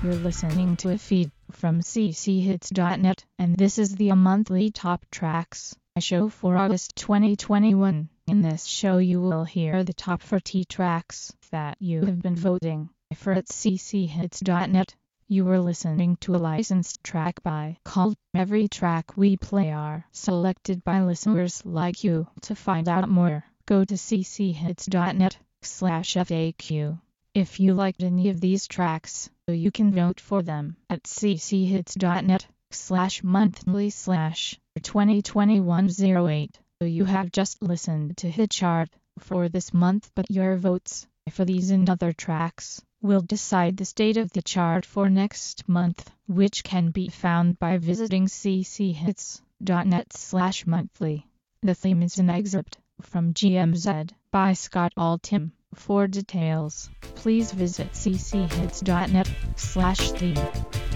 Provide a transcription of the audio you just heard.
You're listening to a feed from cchits.net, and this is the monthly top tracks show for August 2021. In this show you will hear the top 40 tracks that you have been voting for at cchits.net. You are listening to a licensed track by called Every Track We Play are selected by listeners like you. To find out more, go to cchits.net/FAQ. If you liked any of these tracks, you can vote for them at cchits.net/monthly/2021-08. You have just listened to Hit Chart for this month, but your votes for these and other tracks will decide the state of the chart for next month, which can be found by visiting cchits.net/monthly. The theme is an excerpt from GMZ by Scott Altham. For details, please visit cchits.net/theme.